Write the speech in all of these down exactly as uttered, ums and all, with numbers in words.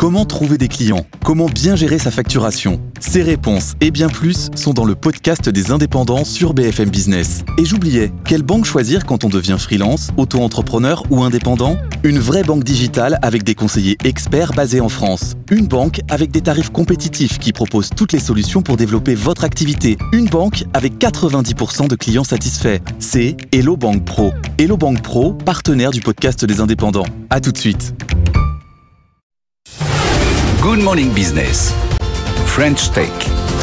Comment trouver des clients ? Comment bien gérer sa facturation ? Ces réponses et bien plus sont dans le podcast des indépendants sur B F M Business. Et j'oubliais, quelle banque choisir quand on devient freelance, auto-entrepreneur ou indépendant ? Une vraie banque digitale avec des conseillers experts basés en France. Une banque avec des tarifs compétitifs qui propose toutes les solutions pour développer votre activité. Une banque avec quatre-vingt-dix pour cent de clients satisfaits. C'est Hello Bank Pro. Hello Bank Pro, partenaire du podcast des indépendants. À tout de suite. Good Morning Business, French Tech.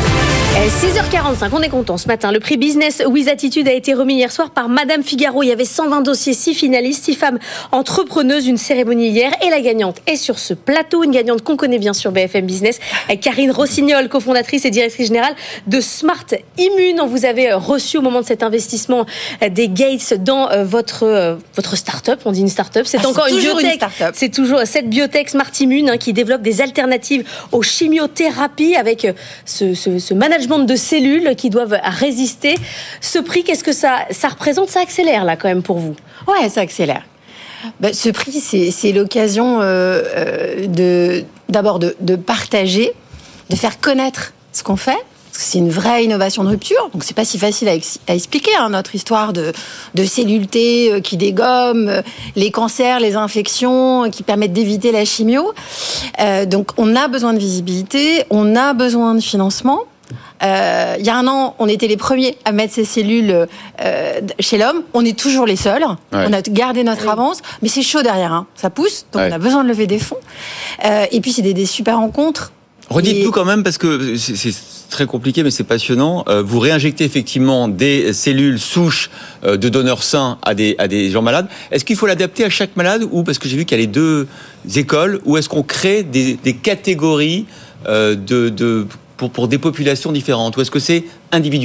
six heures quarante-cinq, on est content ce matin. Le prix Business with Attitude a été remis hier soir par Madame Figaro. Il y avait cent vingt dossiers, six finalistes, six femmes entrepreneuses. Une cérémonie hier et la gagnante est sur ce plateau. Une gagnante qu'on connaît bien sur B F M Business, Karine Rossignol, cofondatrice et directrice générale de Smart Immune. On vous avait reçu au moment de cet investissement des Gates dans votre, votre start-up. On dit une start-up, c'est ah, encore c'est une biotech. Une c'est toujours cette biotech Smart Immune hein, qui développe des alternatives aux chimiothérapies avec ce, ce, ce management de cellules qui doivent résister. Ce prix, qu'est-ce que ça, ça représente ? Ça accélère là quand même pour vous ? Ouais, ça accélère. Ben, ce prix, c'est, c'est l'occasion euh, euh, de, d'abord de, de partager, de faire connaître ce qu'on fait. Parce que c'est une vraie innovation de rupture, donc c'est pas si facile à, ex- à expliquer hein, notre histoire de, de cellules T euh, qui dégomment euh, les cancers, les infections, euh, qui permettent d'éviter la chimio. Euh, donc on a besoin de visibilité, on a besoin de financement. Euh, il y a un an, on était les premiers à mettre ces cellules euh, chez l'homme. On est toujours les seuls. Ouais. On a gardé notre oui. avance, mais c'est chaud derrière. Hein. Ça pousse, donc ouais. on a besoin de lever des fonds. Euh, et puis c'est des, des super rencontres. Redites et... tout quand même parce que c'est, c'est très compliqué, mais c'est passionnant. Euh, vous réinjectez effectivement des cellules souches euh, de donneurs sains à des à des gens malades. Est-ce qu'il faut l'adapter à chaque malade ou parce que j'ai vu qu'il y a les deux écoles, ou est-ce qu'on crée des, des catégories euh, de, de Pour, pour des populations différentes, ou est-ce que c'est individualisé ?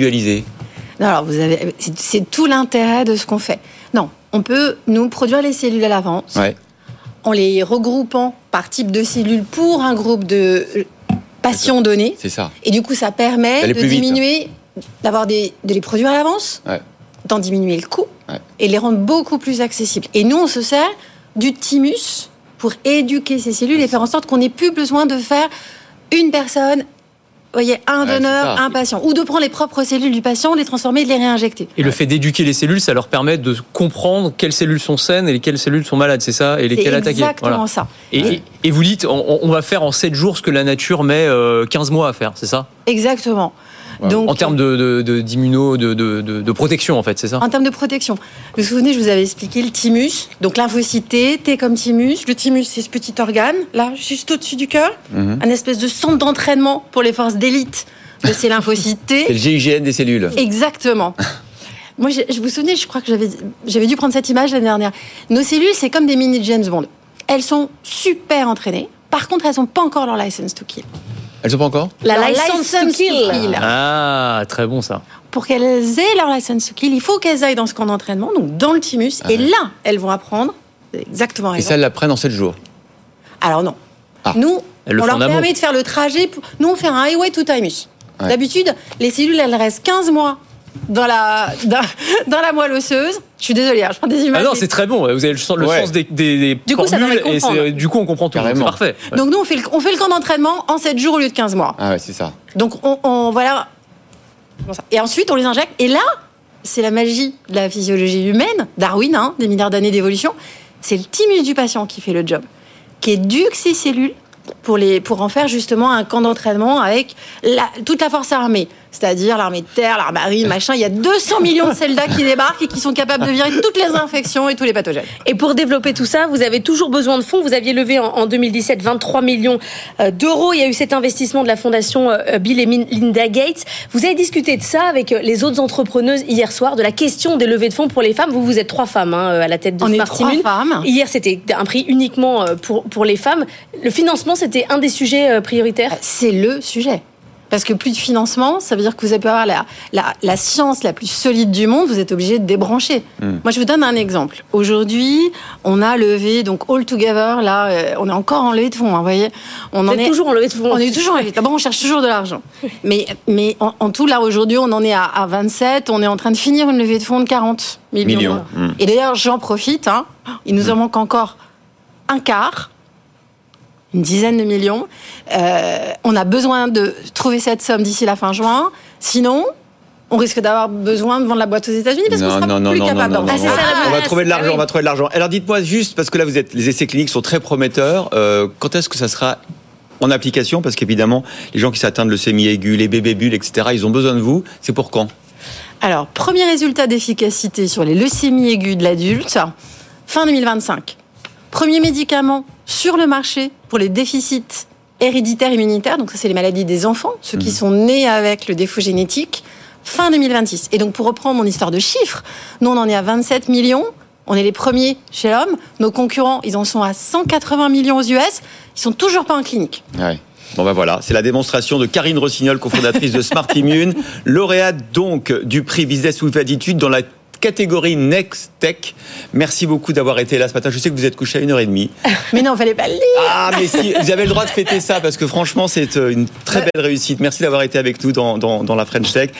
Non, alors vous avez, c'est, c'est tout l'intérêt de ce qu'on fait. Non, on peut nous produire les cellules à l'avance, ouais. en les regroupant par type de cellules pour un groupe de patients donnés. C'est ça. Et du coup, ça permet de diminuer, vite. d'avoir des, de les produire à l'avance, ouais. d'en diminuer le coût ouais. et les rendre beaucoup plus accessibles. Et nous, on se sert du thymus pour éduquer ces cellules et faire en sorte qu'on n'ait plus besoin de faire une personne. Vous voyez, un donneur, ouais, un patient. Ou de prendre les propres cellules du patient, les transformer et de les réinjecter. Et le fait d'éduquer les cellules, ça leur permet de comprendre quelles cellules sont saines et quelles cellules sont malades, c'est ça ? Et lesquelles attaquer. C'est exactement voilà. ça. Et, ouais. et, et vous dites, on, on va faire en sept jours ce que la nature met euh, quinze mois à faire, c'est ça ? Exactement. Ouais. Donc, en termes de, de, de, d'immuno, de, de, de, de protection, en fait, c'est ça ? En termes de protection. Vous vous souvenez, je vous avais expliqué le thymus. Donc, lymphocyte T, T comme thymus. Le thymus, c'est ce petit organe, là, juste au-dessus du cœur. Mm-hmm. Un espèce de centre d'entraînement pour les forces d'élite de ces lymphocytes T. C'est le G I G N des cellules. Exactement. Moi, je, je vous souvenez, je crois que j'avais, j'avais dû prendre cette image l'année dernière. Nos cellules, c'est comme des mini James Bond. Elles sont super entraînées. Par contre, elles n'ont pas encore leur license to kill. Elles sont pas encore ? La, la license, license to, kill. to kill. Ah, très bon ça. Pour qu'elles aient leur license to kill, il faut qu'elles aillent dans ce camp d'entraînement, donc dans le thymus, ah, et ouais. là, elles vont apprendre exactement raison. Et ça, elles l'apprennent en sept jours ? Alors non. Ah. Nous, elles on leur permet amour. de faire le trajet. Pour... Nous, on fait un highway to thymus. Ouais. D'habitude, les cellules, elles restent quinze mois dans la, dans, dans la moelle osseuse. Je suis désolée, hein, je prends des images. Ah non, c'est très bon. Vous avez le sens, le ouais. sens des, des, des du coup, formules ça et c'est, du coup, on comprend tout. C'est parfait. Ouais. Donc nous, on fait, le, on fait le camp d'entraînement en sept jours au lieu de quinze mois. Ah ouais, c'est ça. Donc on, on voilà. Et ensuite, on les injecte. Et là, c'est la magie de la physiologie humaine, Darwin, hein, des milliards d'années d'évolution. C'est le thymus du patient qui fait le job, qui éduque ces cellules pour, les, pour en faire justement un camp d'entraînement avec la, toute la force armée. C'est-à-dire l'armée de terre, l'armée marine, machin. Il y a deux cents millions de soldats qui débarquent et qui sont capables de virer toutes les infections et tous les pathogènes. Et pour développer tout ça, vous avez toujours besoin de fonds. Vous aviez levé en, en deux mille dix-sept vingt-trois millions d'euros. Il y a eu cet investissement de la fondation Bill et Melinda Gates. Vous avez discuté de ça avec les autres entrepreneuses hier soir, de la question des levées de fonds pour les femmes. Vous, vous êtes trois femmes hein, à la tête de On Smart Immune. On est trois femmes. Hier, c'était un prix uniquement pour, pour les femmes. Le financement, c'était un des sujets prioritaires ? C'est le sujet. Parce que plus de financement, ça veut dire que vous avez avoir la, la, la science la plus solide du monde, vous êtes obligé de débrancher. Mmh. Moi, je vous donne un exemple. Aujourd'hui, on a levé, donc all together, là, euh, on est encore en levée de fonds, hein, vous voyez. On vous en êtes est toujours en levée de fonds. On est toujours en levée. D'abord, on cherche toujours de l'argent. Mais, mais en, en tout, là, aujourd'hui, on en est à, à vingt-sept, on est en train de finir une levée de fonds de quarante millions. millions. Mmh. Et d'ailleurs, j'en profite, hein, il nous en manque encore un quart. une dizaine de millions. Euh, on a besoin de trouver cette somme d'ici la fin juin. Sinon, on risque d'avoir besoin de vendre la boîte aux États-Unis parce qu'on sera non, non, plus non, capable non, d'en non, vendre. non, Ah, c'est ça, la on va menace. trouver de l'argent, Ah oui. on va trouver de l'argent. Alors dites-moi juste, parce que là vous êtes, les essais cliniques sont très prometteurs. Euh, quand est-ce que ça sera en application? Parce qu'évidemment, les gens qui s'atteignent de leucémie aiguë, les bébés bulles, et cetera, ils ont besoin de vous. C'est pour quand? Alors, premier résultat d'efficacité sur les leucémies aiguës de l'adulte, fin deux mille vingt-cinq. Premier médicament sur le marché pour les déficits héréditaires immunitaires, donc ça c'est les maladies des enfants, ceux qui sont nés avec le défaut génétique, fin deux mille vingt-six. Et donc pour reprendre mon histoire de chiffres, nous on en est à vingt-sept millions, on est les premiers chez l'homme, nos concurrents ils en sont à cent quatre-vingts millions aux U S, ils sont toujours pas en clinique. Ouais. Bon ben voilà, c'est la démonstration de Karine Rossignol, cofondatrice de Smart Immune, lauréate donc du prix Business with Attitude dans la catégorie Next Tech. Merci beaucoup d'avoir été là ce matin. Je sais que vous êtes couché à une heure et demie. Mais non, fallait pas le dire. Ah mais si, vous avez le droit de fêter ça parce que franchement c'est une très belle réussite. Merci d'avoir été avec nous dans, dans, dans la French Tech.